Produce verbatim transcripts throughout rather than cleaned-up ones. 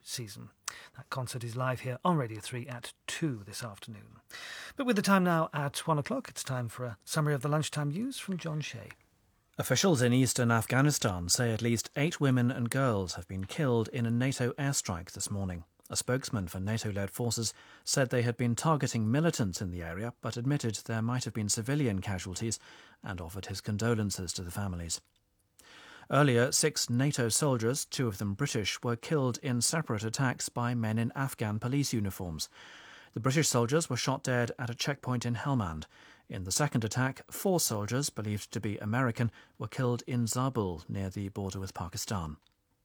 season. That concert is live here on Radio three at two this afternoon. But with the time now at one o'clock, it's time for a summary of the lunchtime news from John Shea. Officials in eastern Afghanistan say at least eight women and girls have been killed in a NATO airstrike this morning. A spokesman for NATO-led forces said they had been targeting militants in the area, but admitted there might have been civilian casualties and offered his condolences to the families. Earlier, six NATO soldiers, two of them British, were killed in separate attacks by men in Afghan police uniforms. The British soldiers were shot dead at a checkpoint in Helmand. In the second attack, four soldiers, believed to be American, were killed in Zabul, near the border with Pakistan.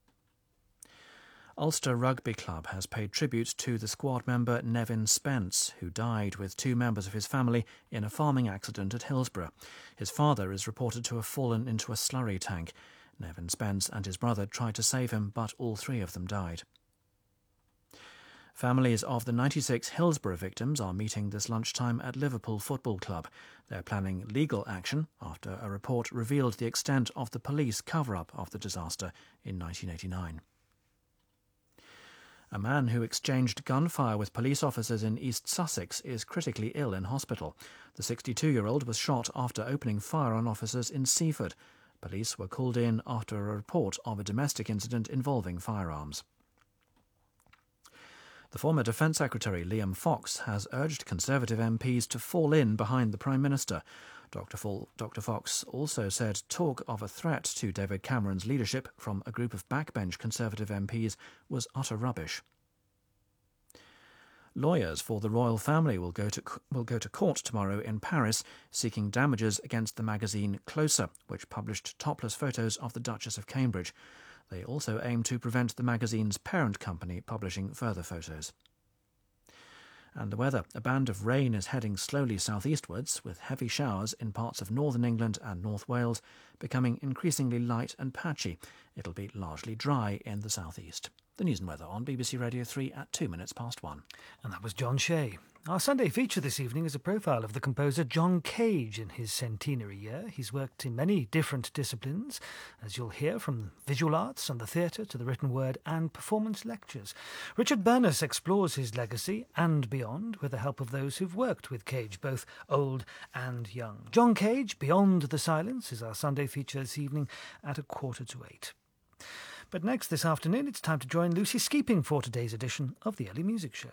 Ulster Rugby Club has paid tribute to the squad member Nevin Spence, who died with two members of his family in a farming accident at Hillsborough. His father is reported to have fallen into a slurry tank. Nevin Spence and his brother tried to save him, but all three of them died. Families of the ninety-six Hillsborough victims are meeting this lunchtime at Liverpool Football Club. They're planning legal action after a report revealed the extent of the police cover-up of the disaster in nineteen eighty-nine. A man who exchanged gunfire with police officers in East Sussex is critically ill in hospital. The sixty-two-year-old was shot after opening fire on officers in Seaford. Police were called in after a report of a domestic incident involving firearms. The former Defence Secretary Liam Fox has urged Conservative M Ps to fall in behind the Prime Minister. Doctor Fol- Doctor Fox also said talk of a threat to David Cameron's leadership from a group of backbench Conservative M Ps was utter rubbish. Lawyers for the royal family will go to will go to court tomorrow in Paris, seeking damages against the magazine Closer, which published topless photos of the Duchess of Cambridge. They also aim to prevent the magazine's parent company publishing further photos. And the weather. A band of rain is heading slowly southeastwards, with heavy showers in parts of northern England and North Wales, becoming increasingly light and patchy. It'll be largely dry in the southeast. The news and weather on B B C Radio three at two minutes past one. And that was John Shea. Our Sunday feature this evening is a profile of the composer John Cage in his centenary year. He's worked in many different disciplines, as you'll hear, from visual arts and the theatre to the written word and performance lectures. Richard Burness explores his legacy and beyond with the help of those who've worked with Cage, both old and young. John Cage, Beyond the Silence, is our Sunday feature this evening at a quarter to eight. But next this afternoon, it's time to join Lucy Skeeping for today's edition of the Early Music Show.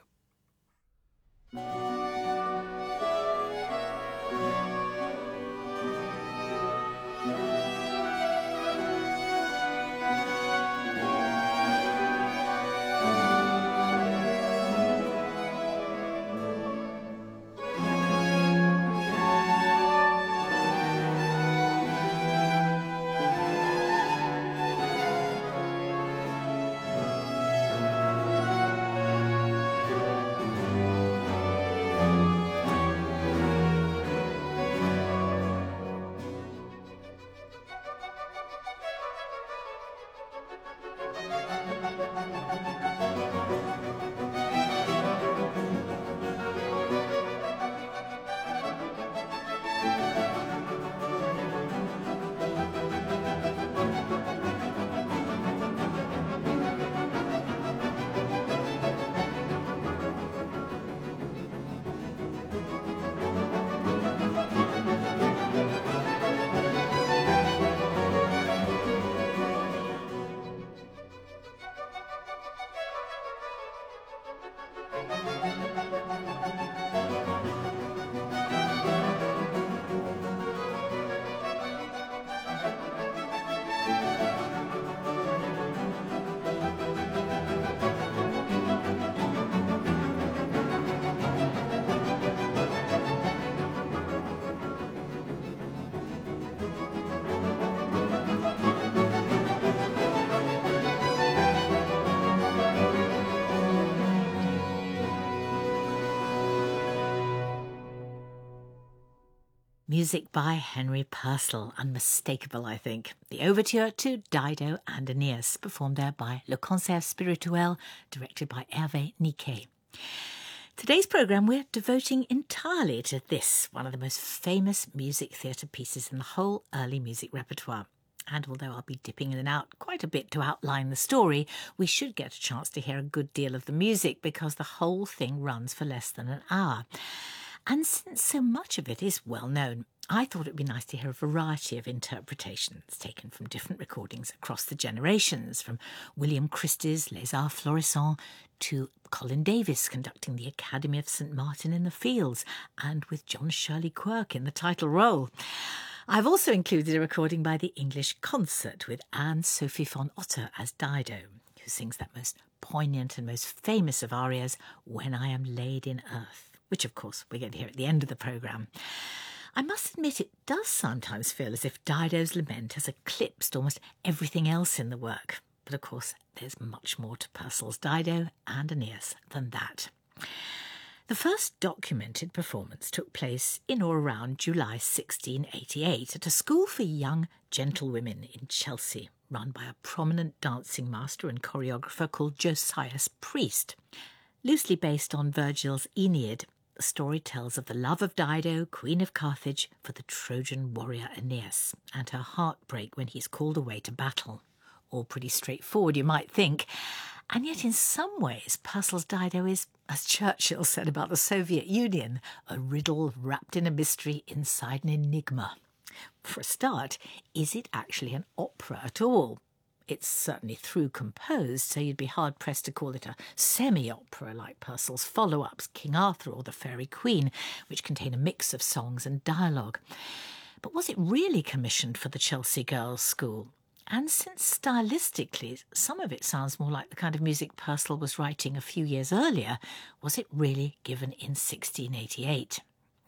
Music by Henry Purcell, unmistakable, I think. The overture to Dido and Aeneas, performed there by Le Concert Spirituel, directed by Hervé Niquet. Today's programme we're devoting entirely to this, one of the most famous music theatre pieces in the whole early music repertoire. And although I'll be dipping in and out quite a bit to outline the story, we should get a chance to hear a good deal of the music because the whole thing runs for less than an hour. And since so much of it is well known, I thought it'd be nice to hear a variety of interpretations taken from different recordings across the generations, from William Christie's Les Arts Florissants to Colin Davis conducting the Academy of Saint Martin in the Fields, and with John Shirley Quirk in the title role. I've also included a recording by the English Concert with Anne-Sophie von Otter as Dido, who sings that most poignant and most famous of arias, When I Am Laid in Earth, which of course we're going to hear at the end of the programme. I must admit it does sometimes feel as if Dido's lament has eclipsed almost everything else in the work. But of course there's much more to Purcell's Dido and Aeneas than that. The first documented performance took place in or around July sixteen eighty-eight at a school for young gentlewomen in Chelsea, run by a prominent dancing master and choreographer called Josias Priest. Loosely based on Virgil's Aeneid, the story tells of the love of Dido, Queen of Carthage, for the Trojan warrior Aeneas, and her heartbreak when he's called away to battle. All pretty straightforward, you might think. And yet in some ways, Purcell's Dido is, as Churchill said about the Soviet Union, a riddle wrapped in a mystery inside an enigma. For a start, is it actually an opera at all? It's certainly through composed, so you'd be hard-pressed to call it a semi-opera like Purcell's follow-ups, King Arthur or The Faerie Queen, which contain a mix of songs and dialogue. But was it really commissioned for the Chelsea Girls' School? And since stylistically some of it sounds more like the kind of music Purcell was writing a few years earlier, was it really given in sixteen eighty-eight?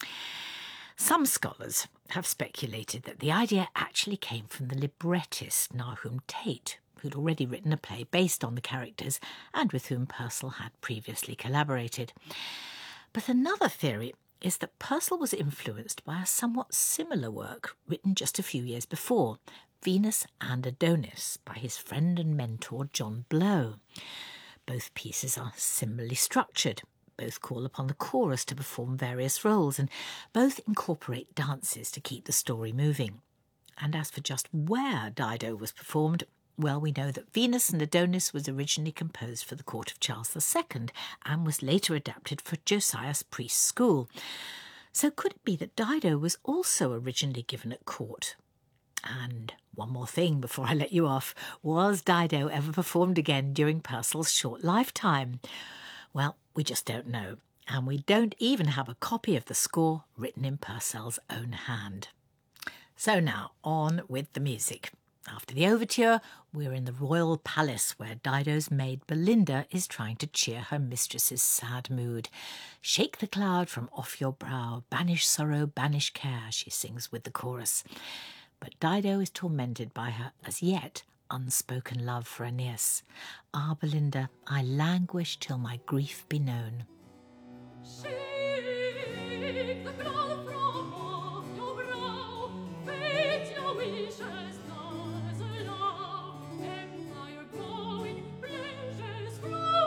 Some scholars have speculated that the idea actually came from the librettist Nahum Tate, who'd already written a play based on the characters and with whom Purcell had previously collaborated. But another theory is that Purcell was influenced by a somewhat similar work written just a few years before, Venus and Adonis, by his friend and mentor John Blow. Both pieces are similarly structured, both call upon the chorus to perform various roles, and both incorporate dances to keep the story moving. And as for just where Dido was performed, well, we know that Venus and Adonis was originally composed for the court of Charles the Second and was later adapted for Josias Priest's school. So could it be that Dido was also originally given at court? And one more thing before I let you off. Was Dido ever performed again during Purcell's short lifetime? Well, we just don't know. And we don't even have a copy of the score written in Purcell's own hand. So now, on with the music. After the overture, we're in the royal palace where Dido's maid Belinda is trying to cheer her mistress's sad mood. Shake the cloud from off your brow, banish sorrow, banish care, she sings with the chorus. But Dido is tormented by her as yet unspoken love for Aeneas. Ah, Belinda, I languish till my grief be known. Shake the cloud from off your brow, fate your wishes does allow, empire growing, pleasures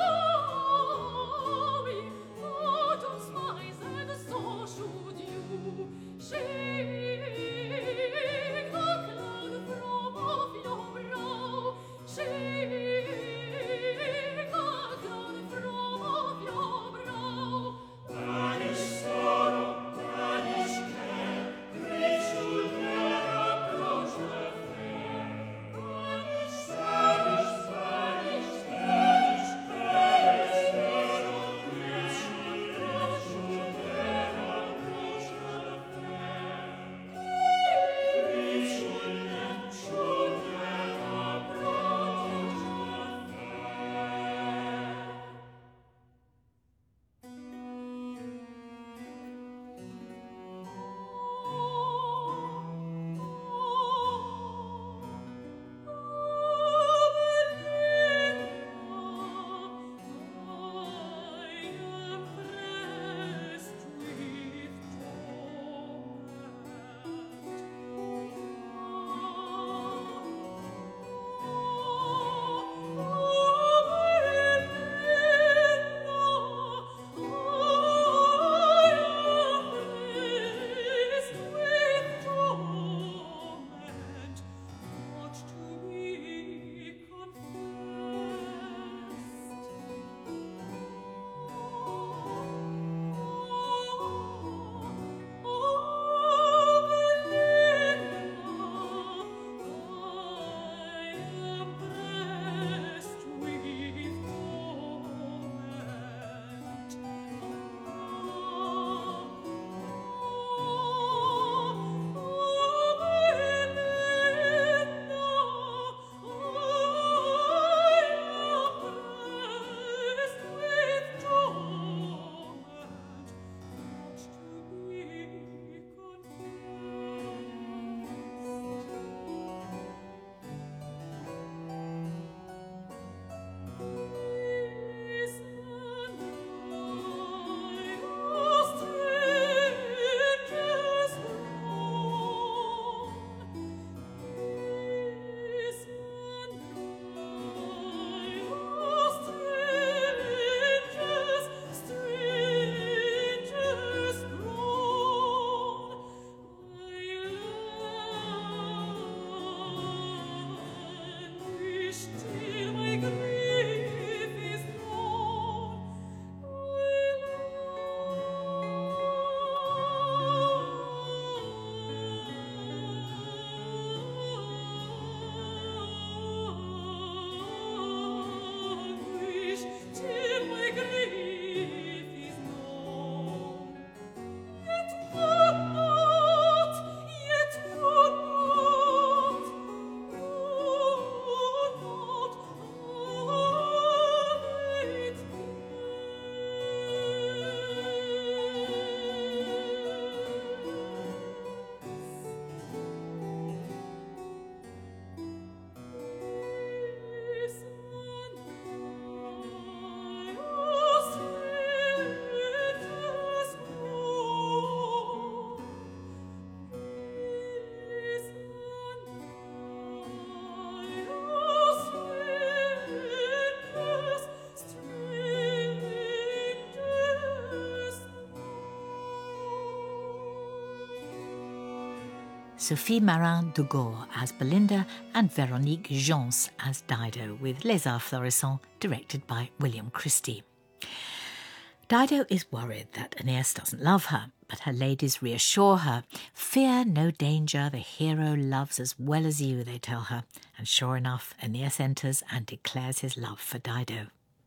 flowing, autumn smiles and so should you. Shake the cloud from off your brow, shake the cloud from off your brow. Sophie Marin-Dugor as Belinda and Véronique Jans as Dido, with Les Arts Florissants directed by William Christie. Dido is worried that Aeneas doesn't love her, but her ladies reassure her. Fear no danger, the hero loves as well as you, they tell her. And sure enough, Aeneas enters and declares his love for Dido.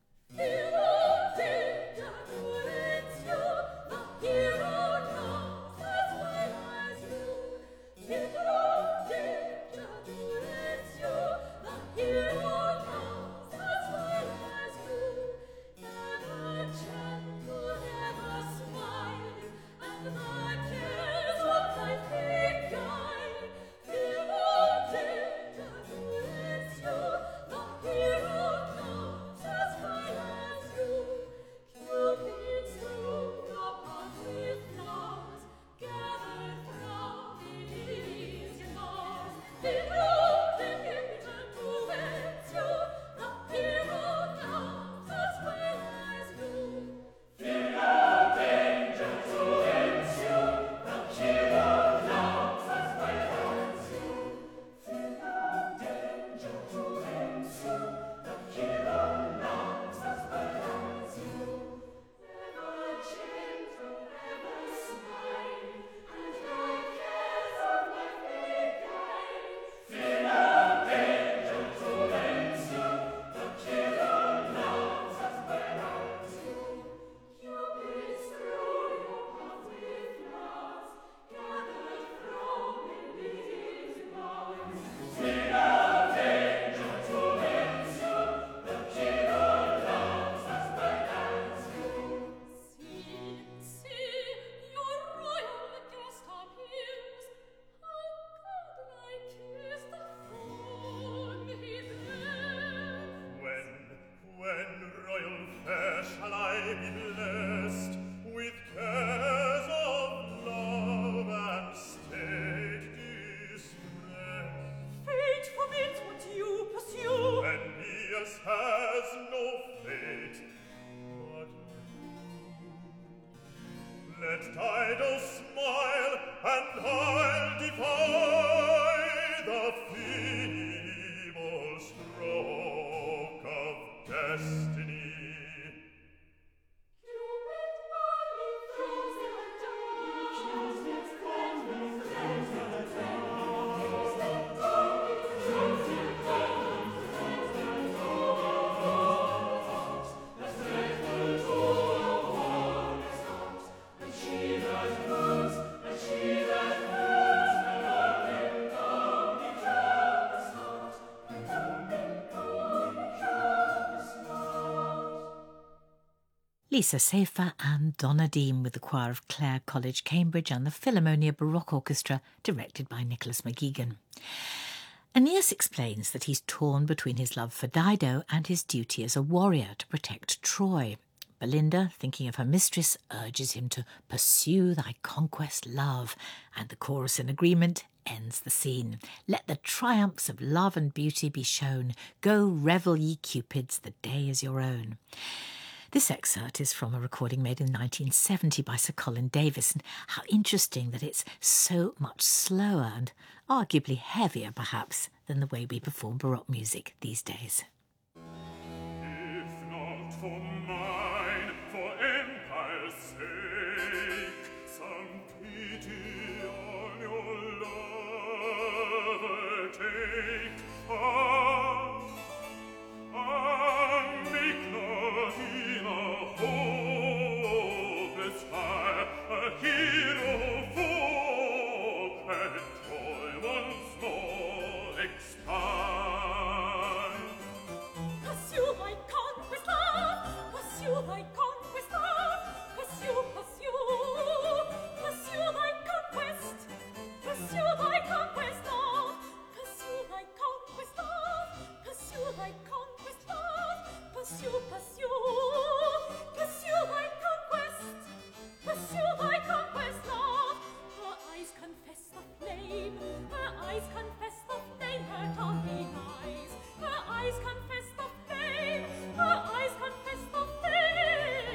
Lisa Seyfer and Donna Dean with the choir of Clare College, Cambridge, and the Philharmonia Baroque Orchestra, directed by Nicholas McGeegan. Aeneas explains that he's torn between his love for Dido and his duty as a warrior to protect Troy. Belinda, thinking of her mistress, urges him to pursue thy conquest, love, and the chorus in agreement ends the scene. Let the triumphs of love and beauty be shown. Go revel, ye Cupids, the day is your own. This excerpt is from a recording made in nineteen seventy by Sir Colin Davis, and how interesting that it's so much slower and arguably heavier, perhaps, than the way we perform Baroque music these days. If not for mine, for empire's sake, some pity on your lover take. Ah, ah, make not in a hopeless fire a hero fall, and Troy once more expire. Pursue thy conquest, love! Pursue thy conquest, love! Pursue, pursue! Pursue thy conquest! Pursue thy conquest, love! Pursue thy conquest, love! Pursue thy conquest, love! Pursue, pursue! Pursue thy conquest! Pursue thy conquest, love! Her eyes confess the flame! Her eyes confess the flame! Her talking eyes! Her eyes confess the flame! Her eyes confess the flame!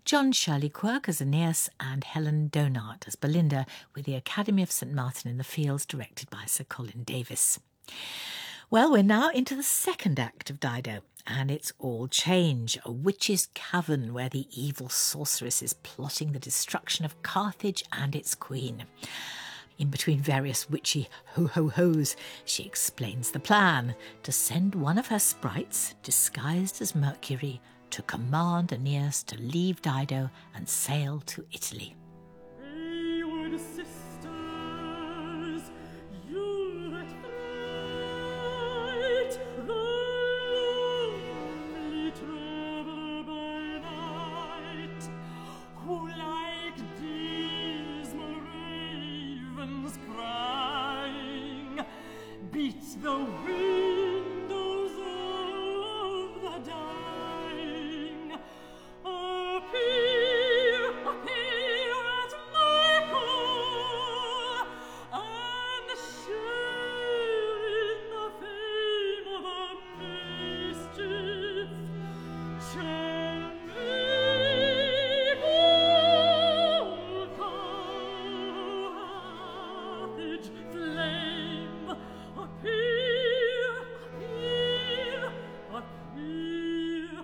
John Shirley Quirk as Aeneas and Helen Donart as Belinda, with the Academy of St Martin in the Fields directed by Sir Colin Davis. Well, we're now into the second act of Dido, and it's all change, a witch's cavern where the evil sorceress is plotting the destruction of Carthage and its queen. In between various witchy ho-ho-hos, she explains the plan to send one of her sprites, disguised as Mercury, to command Aeneas to leave Dido and sail to Italy. Wayward sisters, you that fight the lonely traveller by night, who like dismal ravens crying beat the windows of the dying. Appear, appear at my call, and share in the fame of a mischief. Shall make all Carthage flame. Appear, appear, appear,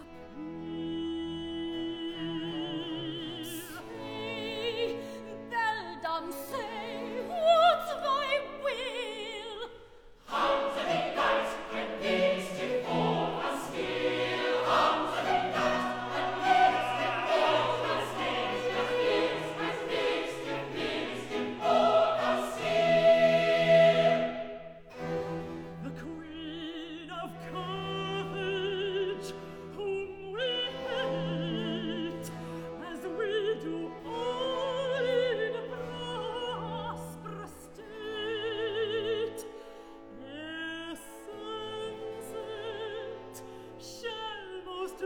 appear. Say, beldam, say, what's thy will? The Queen of Carthage, whom we hate, as we do all in prosperous state, ere sunset shall most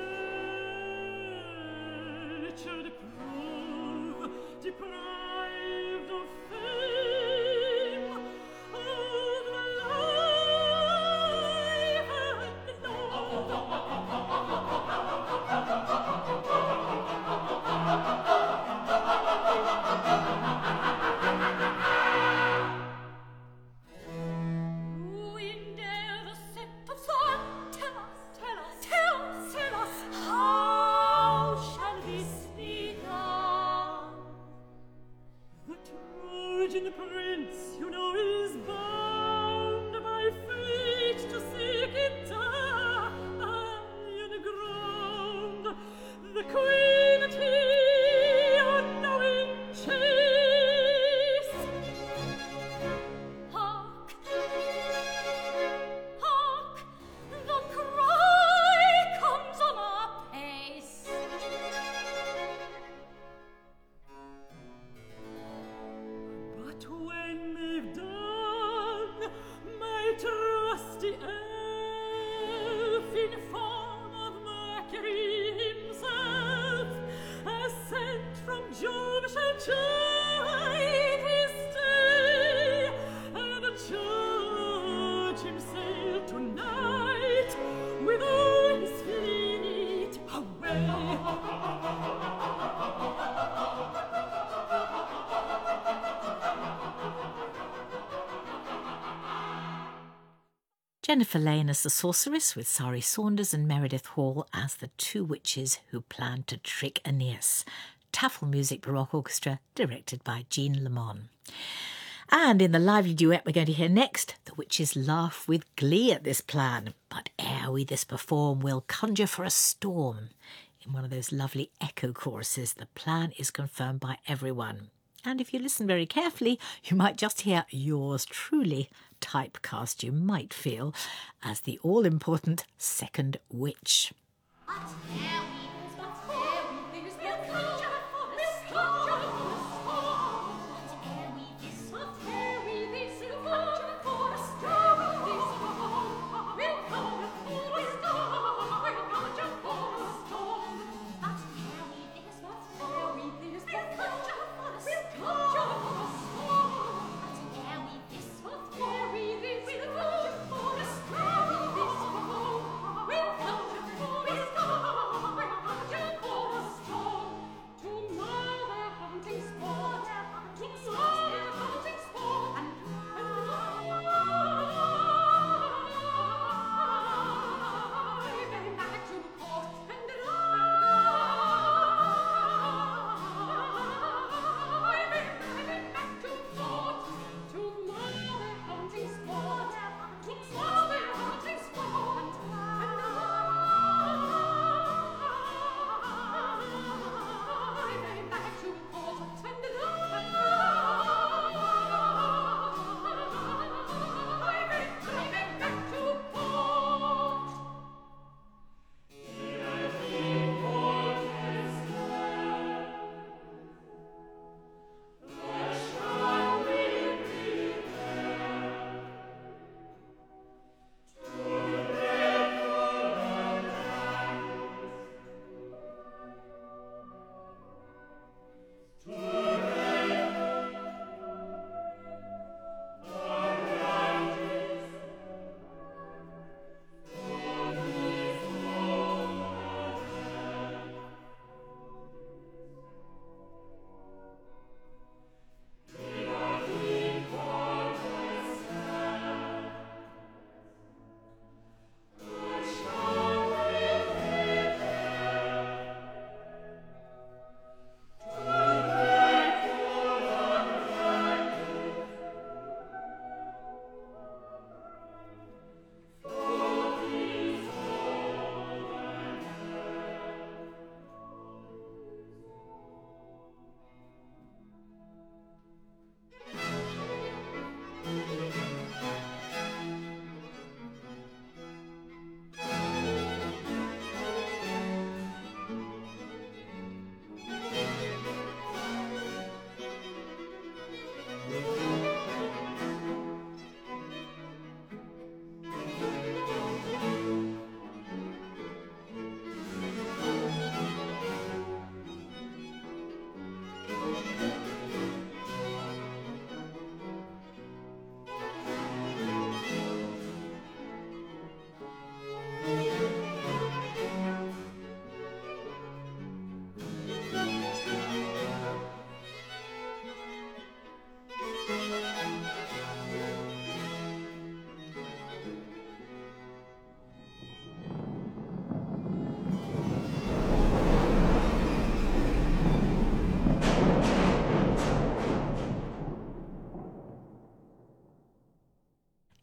wretched prove, deprived of fame, of the life and love. Who in dare the set of sun? Tell us, tell us, tell, tell us, how shall this be done? The Trojan prince, you know, is bound by fate to seek Italian ground. The queen at here, knowing chase. Hark, hark, the cry comes on apace. But when they've done, my trusty elf in form of Mercury himself, as sent from Jove, shall chide his stay, and charge him sail tonight with all his fleet away. Jennifer Lane as the sorceress, with Sari Saunders and Meredith Hall as the two witches who planned to trick Aeneas. Taffel Music Baroque Orchestra, directed by Jean Lemon. And in the lively duet we're going to hear next, the witches laugh with glee at this plan. But ere we this perform, we'll conjure for a storm. In one of those lovely echo choruses, the plan is confirmed by everyone. And if you listen very carefully, you might just hear yours truly, typecast you might feel, as the all-important second witch. We'll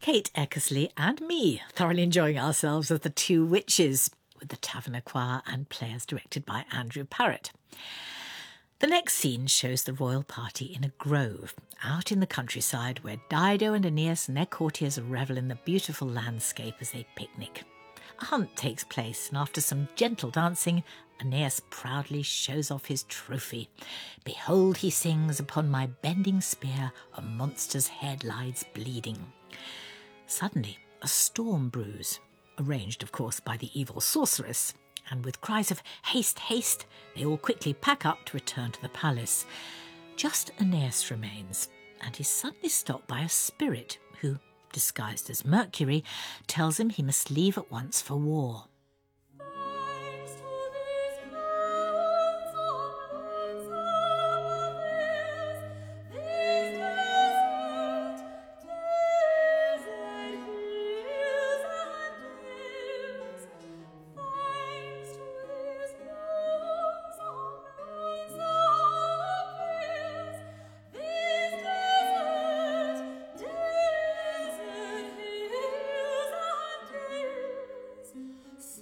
Kate Eckersley and me, thoroughly enjoying ourselves as the two witches, with the Taverner Choir and players directed by Andrew Parrott. The next scene shows the royal party in a grove, out in the countryside, where Dido and Aeneas and their courtiers revel in the beautiful landscape as they picnic. A hunt takes place, and after some gentle dancing, Aeneas proudly shows off his trophy. Behold, he sings, upon my bending spear a monster's head lies bleeding. Suddenly, a storm brews, arranged, of course, by the evil sorceress, and with cries of haste, haste, they all quickly pack up to return to the palace. Just Aeneas remains, and he's suddenly stopped by a spirit who, disguised as Mercury, tells him he must leave at once for war. Thanks to these mountains of lands of these desert, desert hills and dales. Thanks to these mountains of lands of hills, these desert, desert hills and dales.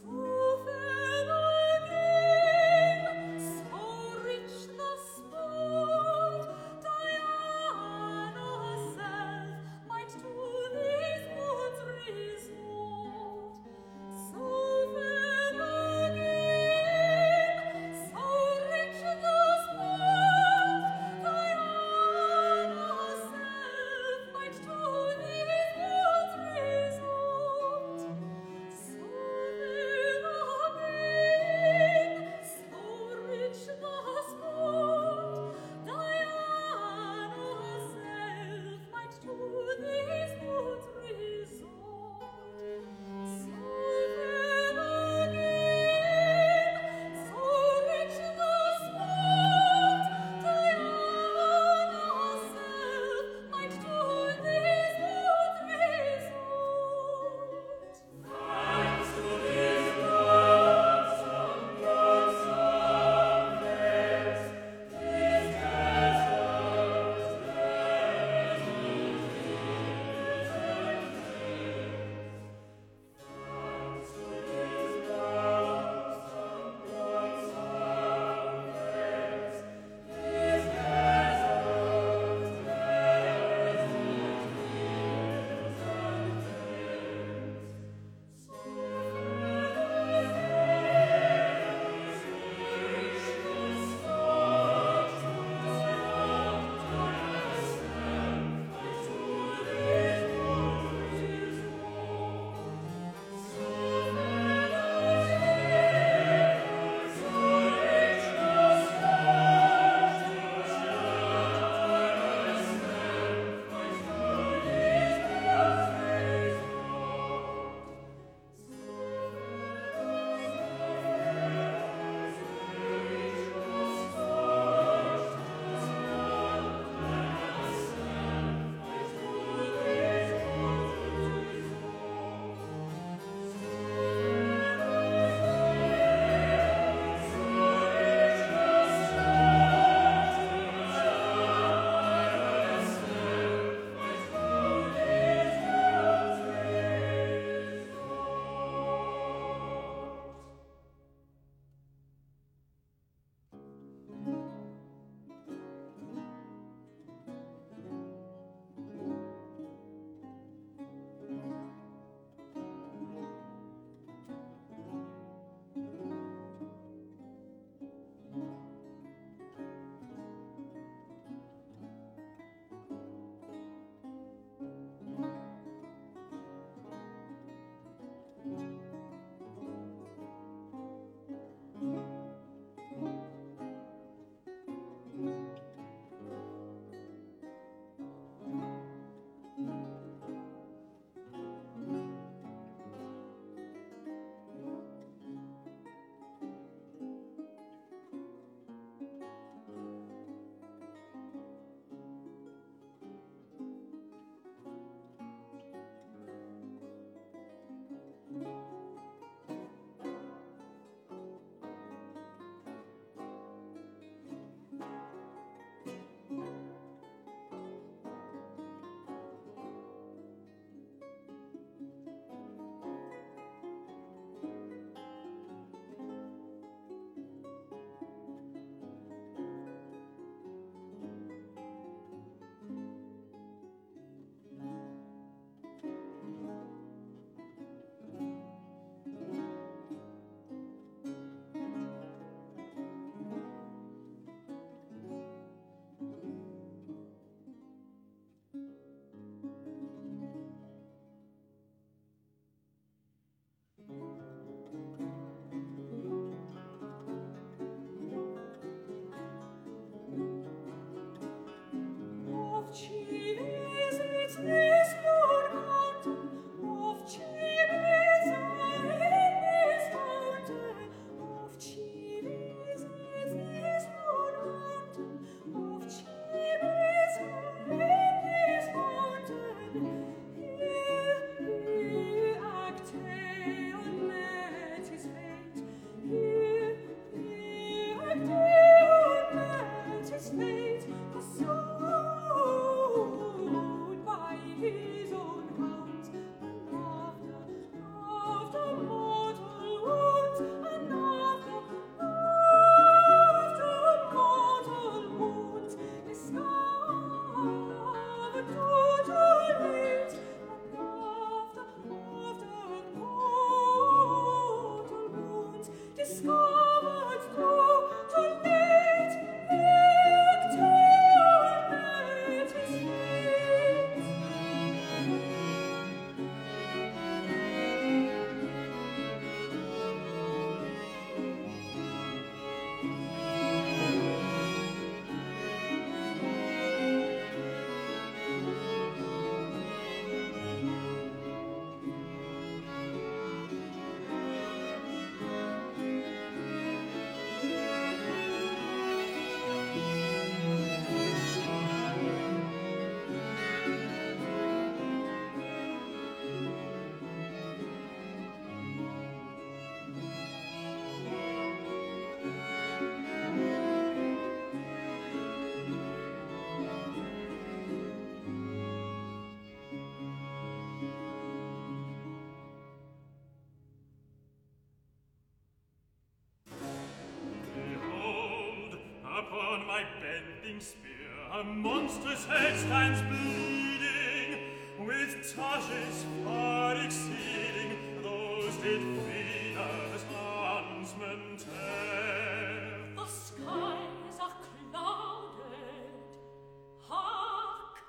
flaming spear, a monstrous head stands bleeding, with touches far exceeding those did Venus' huntsman tear. The skies are clouded. Hark!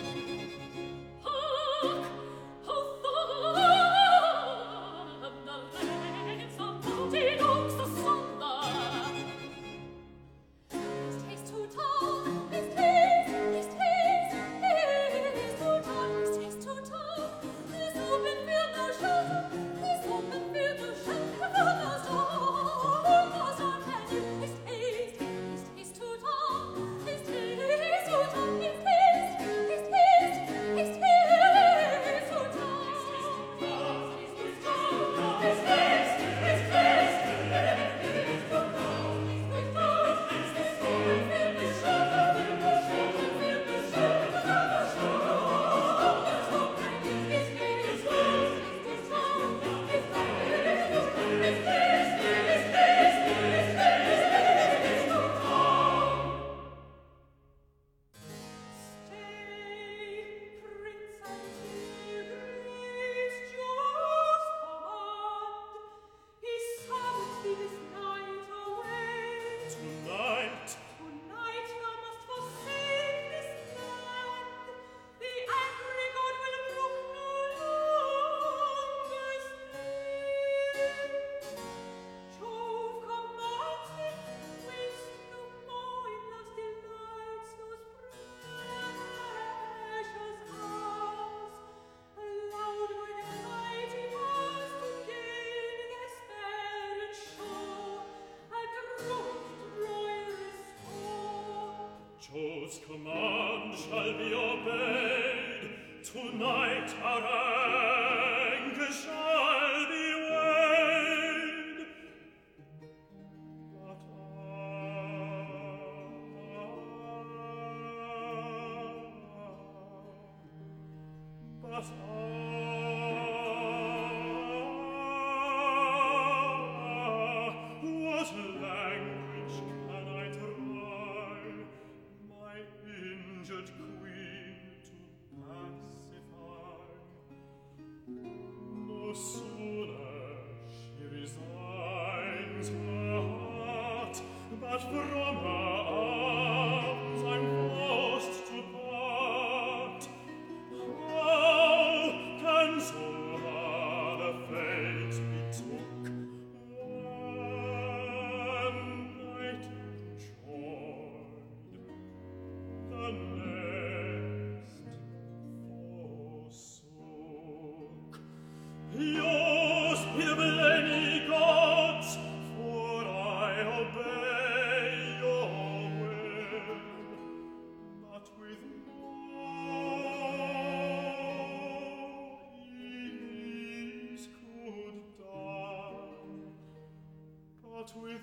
Hark! How the leaves of mountain oaks asunder! His taste too tall, his taste, his taste, his too tall, his taste too tall. This open field no shelter, this open field no shelter for the storm, for the storm and you. His taste, his taste too tall, his taste too tall, his taste, his taste, his taste too tall. His taste too tall, his taste, his taste, his too tall, his tall, his taste open field no shelter, field no shelter, field no shelter for the storm, the storm and you. His taste, his taste, his too tall, his taste, his taste, his taste, his taste, his too tall. Stay, Prince Antigris, Jove's command. He summoned thee this night away. Tonight, Tonight thou must forsake this land. The angry god will brook no longer stay. Jove commands thee, waste no more in love's delights those precious hours. Allowed by the mighty gods to gain their spell and show, and ruth Troy restore. Jove's command shall be obeyed. Tonight our anger shall be weighed. But ah, but ah, what language can I try my injured queen to pacify? No sooner she resigns her heart, but from her arms I'm forced to part. How can so hard a fate be took one night enjoyed, the next forsook? Yours be the blaming gods, for I obey your will, but with no ease could die, but with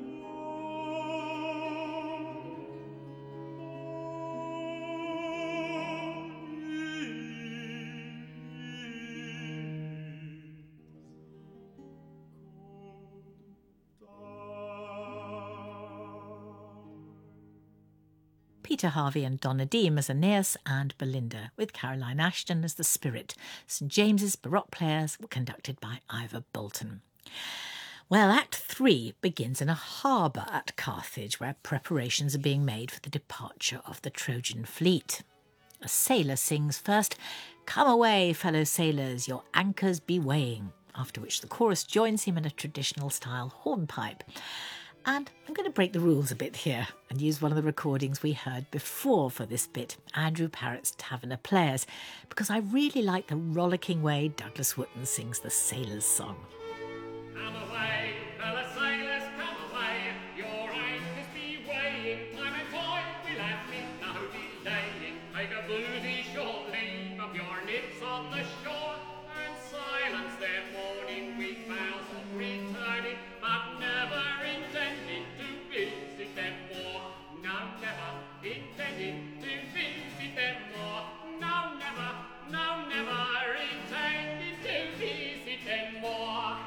Peter Harvey and Donna Deem as Aeneas and Belinda, with Caroline Ashton as the Spirit. St James's Baroque players were conducted by Ivor Bolton. Well, Act Three begins in a harbour at Carthage, where preparations are being made for the departure of the Trojan fleet. A sailor sings first, "Come away, fellow sailors, your anchors be weighing," after which the chorus joins him in a traditional style hornpipe. And I'm going to break the rules a bit here and use one of the recordings we heard before for this bit, Andrew Parrott's Taverner Players, because I really like the rollicking way Douglas Wotton sings the sailor's song. Come away, fellow sailors, come away, your anchors be weighing, time and toil will admit no delaying. Take a booty short leave of your nibs on the shore, and silence their mourning with vows of returning, but never intending to visit them more. No, never intending to visit them more. No, never, no, never intending to visit them more.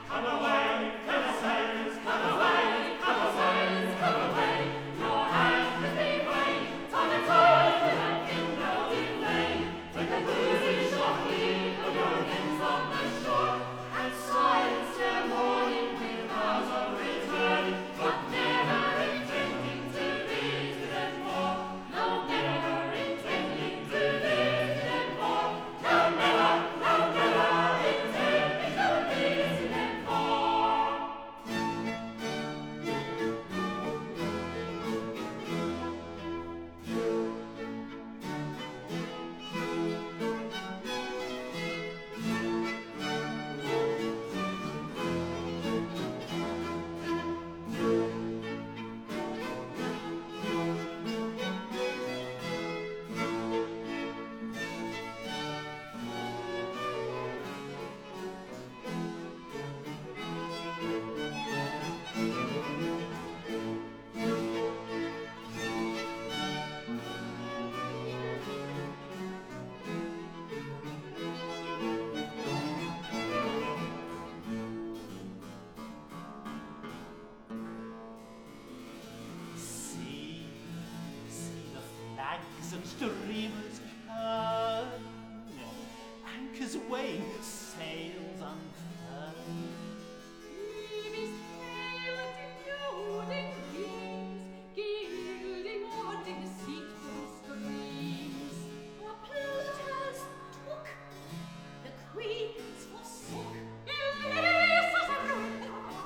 and streamers come, anchors weigh, sails unfurled. Baby's pale and denuding dreams, gilding or deceitful screams. A plot has took, the queens forsook. Elisa's a ruin.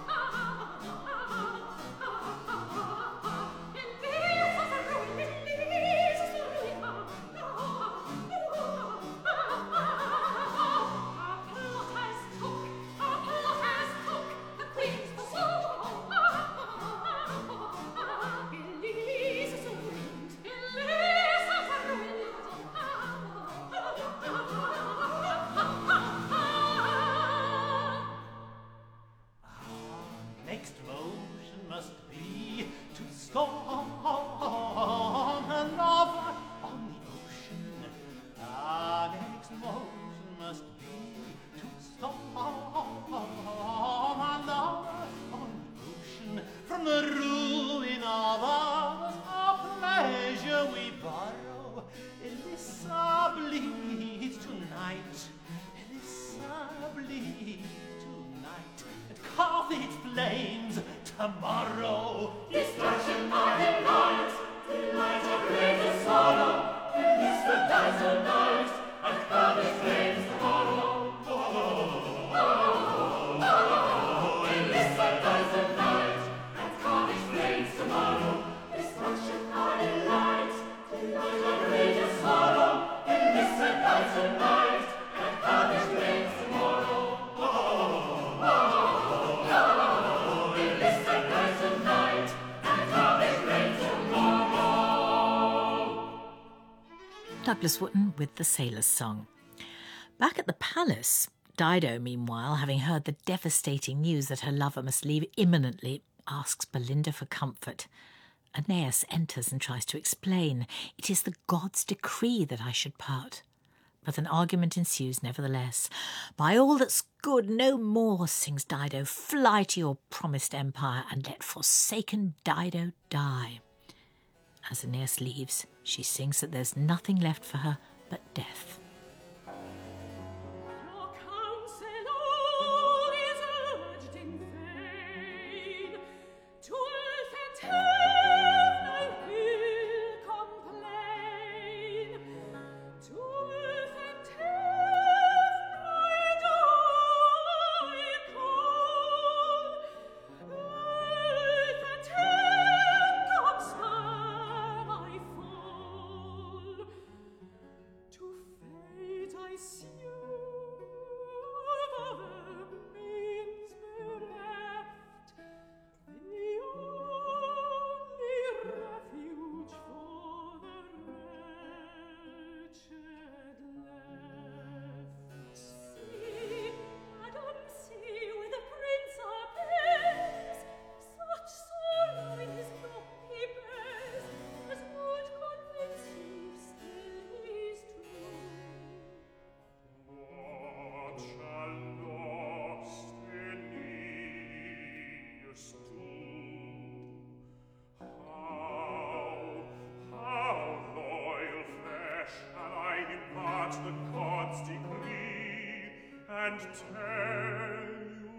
Elisa's a ruin. Elisa's a ruin. A plot has took, a plot has took, the queens forsook. Elisa's a ruin. Elisa's a ruin. Next motion must be to storm a lover on the ocean. Our next motion must be to storm a lover on the ocean. From the ruin of ours, our pleasure we borrow. Elissa bleeds tonight. Elissa bleeds tonight. And Carthage flames tomorrow. Destruction by delight, delight of greatest sorrow. Elisa dies tonight, and Carthage flames tomorrow. Elisa dies tonight, and Carthage flames tomorrow. Destruction by delight, delight of greatest sorrow. Elisa dies tonight, and Carthage flames tomorrow. Elisa dies tonight, and Carthage flames tomorrow. Douglas Wotton with the Sailor's Song. Back at the palace, Dido, meanwhile, having heard the devastating news that her lover must leave imminently, asks Belinda for comfort. Aeneas enters and tries to explain. It is the gods' decree that I should part. But an argument ensues nevertheless. By all that's good, no more, sings Dido. Fly to your promised empire and let forsaken Dido die. As Aeneas leaves, she sings that there's nothing left for her but death. Your counsel all is urged in vain. To earth and heaven I will complain. To earth and heaven I call. Earth and heaven, God spare my fall. To fate I sue, the means bereft, the only refuge for the wretched left. See, madam, see, where the prince appears. Such sorrow in his look he bears, as would convince you still he's true. What shall lost Aeneas do? How, how, loyal flesh, shall I impart the gods' decree and tell you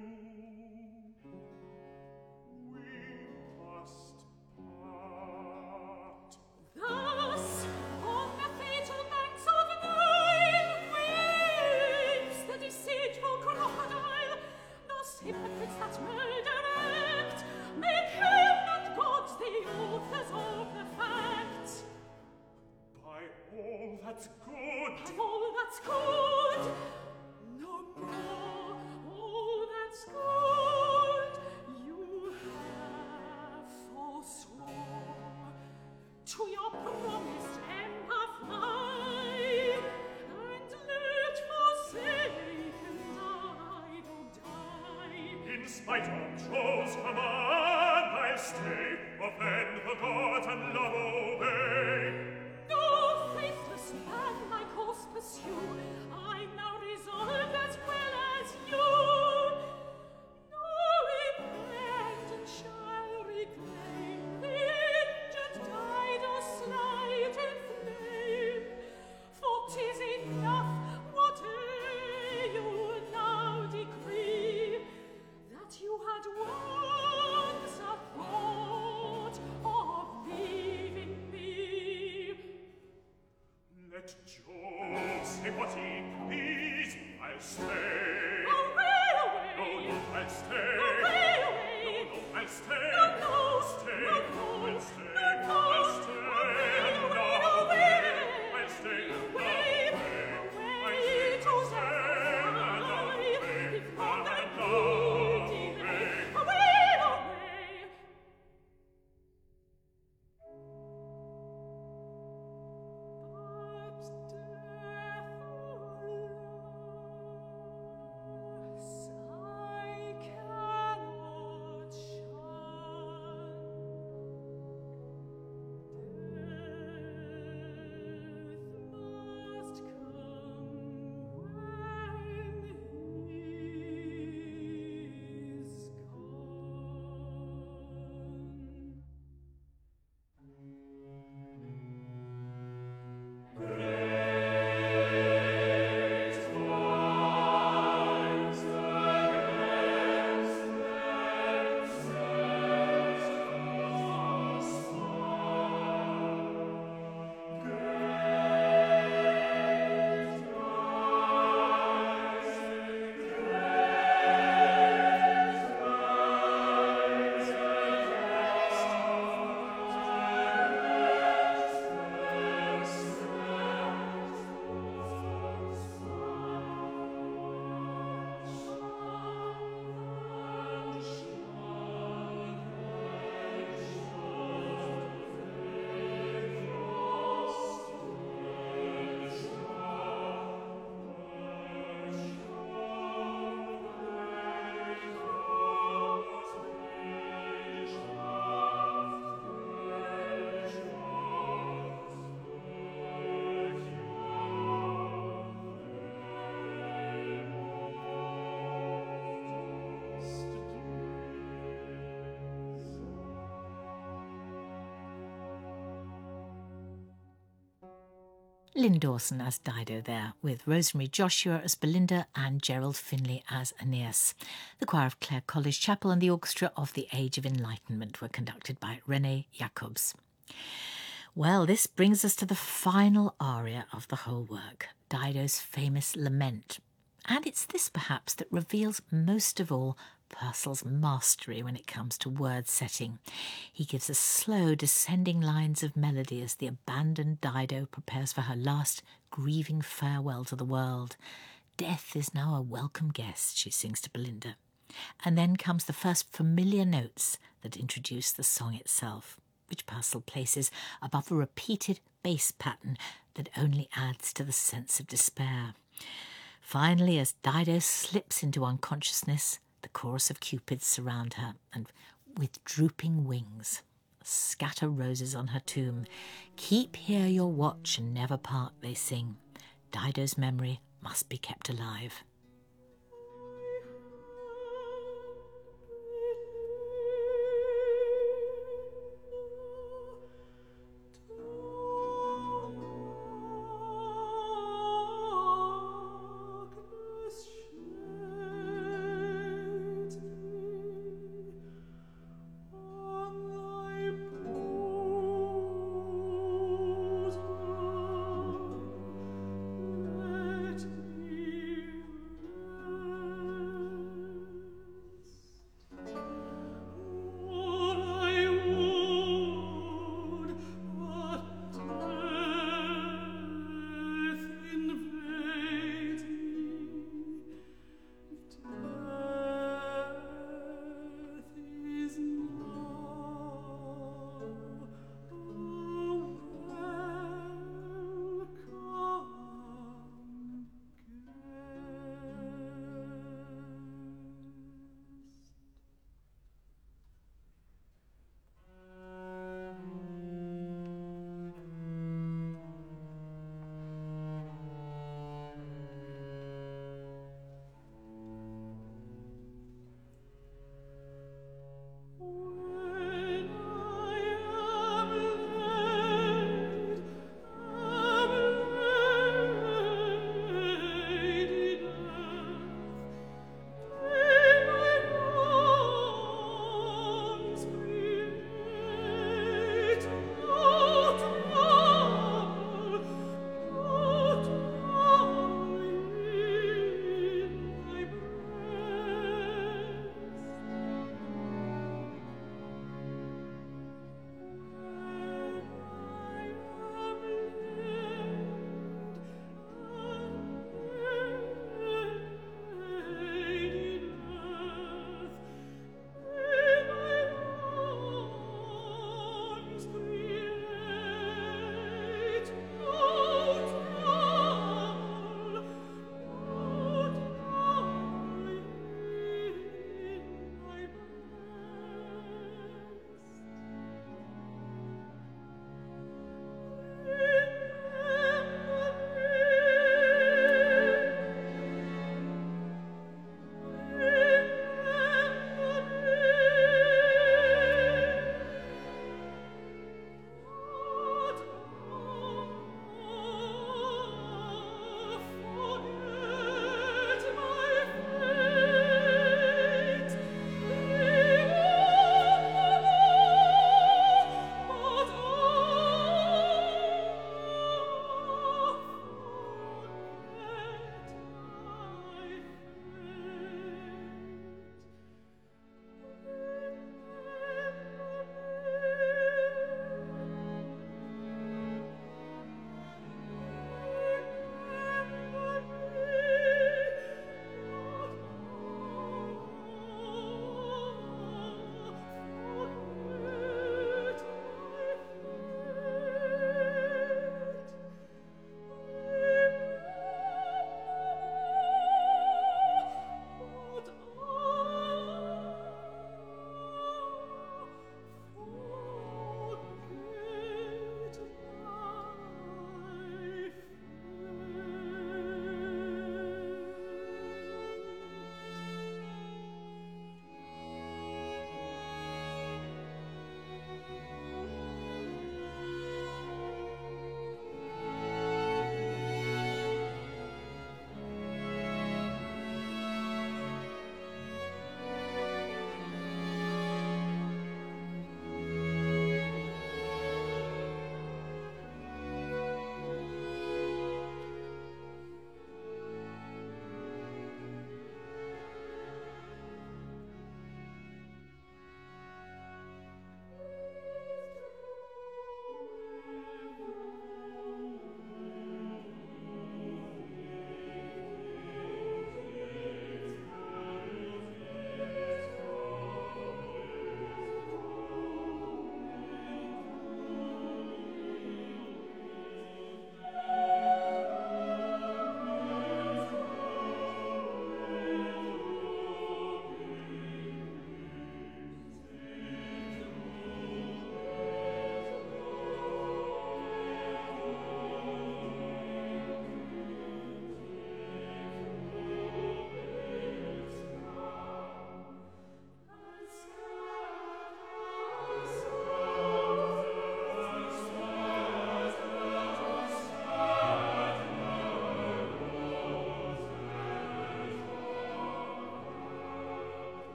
we must part? Thus, on the fatal banks of Nile waves the deceitful crocodile. Thus hypocrites that murder act, make heaven and gods the authors of the fact. By all that's good, By all that's good, no more, all that's good, you have forsworn. To your promised empire fly, and let forsaken Dido die. in spite of Jove's command, I'll stay, offend the gods and love obey. No faithless man my course pursue, I'm now resolved as well as you. No repentant shall reclaim the injured Dido slighted flame. stay così, please, I'll stay. Away, No, away. no, I'll stay. Away, away. No, no, I'll stay. No, no. Stay. No, no. I'll stay. No, no. I'll stay. Away, And away, now away. I'll stay. Away, Away. away I'll stay. to I'll stay. And now away. away. If not that And now beauty, away. away, away. But death, alas, I cannot shun. Death must come when he's gone. Lynn Dawson as Dido there, with Rosemary Joshua as Belinda and Gerald Finley as Aeneas. The choir of Clare College Chapel and the orchestra of the Age of Enlightenment were conducted by René Jacobs. Well, this brings us to the final aria of the whole work, Dido's famous lament. And it's this perhaps that reveals most of all Purcell's mastery when it comes to word setting. He gives us slow descending lines of melody as the abandoned Dido prepares for her last grieving farewell to the world. Death is now a welcome guest, she sings to Belinda. And then comes the first familiar notes that introduce the song itself, which Purcell places above a repeated bass pattern that only adds to the sense of despair. Finally, as Dido slips into unconsciousness, the chorus of Cupids surround her, and with drooping wings, scatter roses on her tomb. Keep here your watch and never part, they sing. Dido's memory must be kept alive. Let me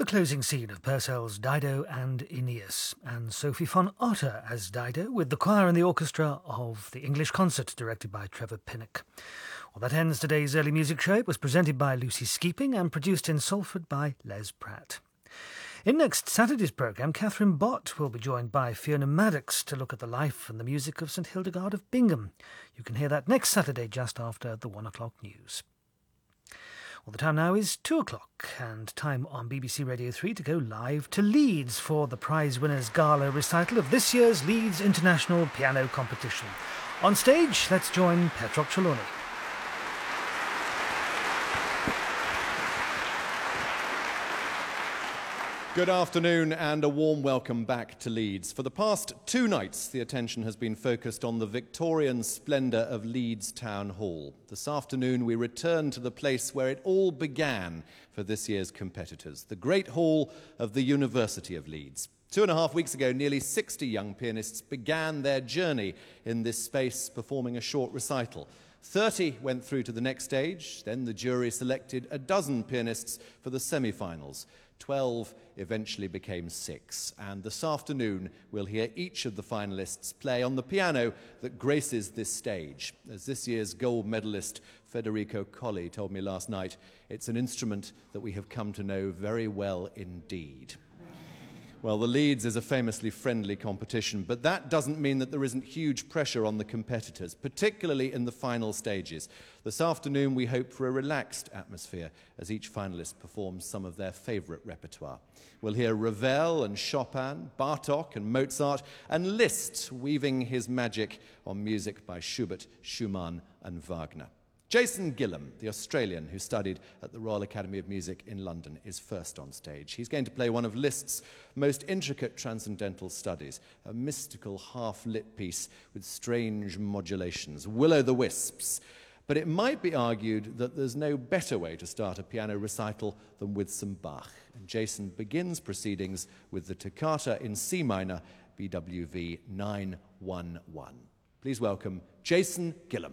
the closing scene of Purcell's Dido and Aeneas, and Sophie von Otter as Dido, with the choir and the orchestra of the English Concert, directed by Trevor Pinnock. Well, that ends today's early music show. It was presented by Lucy Skeeping and produced in Salford by Les Pratt. In next Saturday's programme, Catherine Bott will be joined by Fiona Maddox to look at the life and the music of St Hildegard of Bingham. You can hear that next Saturday just after the one o'clock news. Well, the time now is two o'clock, and time on B B C Radio three to go live to Leeds for the prize winners' gala recital of this year's Leeds International Piano Competition. On stage, let's join Petrok Trelawney. Good afternoon and a warm welcome back to Leeds. For the past two nights, the attention has been focused on the Victorian splendour of Leeds Town Hall. This afternoon, we return to the place where it all began for this year's competitors, the Great Hall of the University of Leeds. Two and a half weeks ago, nearly sixty young pianists began their journey in this space, performing a short recital. thirty went through to the next stage, then the jury selected a dozen pianists for the semi-finals. Twelve eventually became six, and this afternoon we'll hear each of the finalists play on the piano that graces this stage. As this year's gold medalist Federico Colli told me last night, it's an instrument that we have come to know very well indeed. Well, the Leeds is a famously friendly competition, but that doesn't mean that there isn't huge pressure on the competitors, particularly in the final stages. This afternoon, we hope for a relaxed atmosphere as each finalist performs some of their favourite repertoire. We'll hear Ravel and Chopin, Bartók and Mozart, and Liszt weaving his magic on music by Schubert, Schumann and Wagner. Jason Gillam, the Australian who studied at the Royal Academy of Music in London, is first on stage. He's going to play one of Liszt's most intricate transcendental studies, a mystical half-lit piece with strange modulations, Will-o'-the-Wisps. But it might be argued that there's no better way to start a piano recital than with some Bach. And Jason begins proceedings with the Toccata in C minor, B W V nine one one. Please welcome Jason Gillam.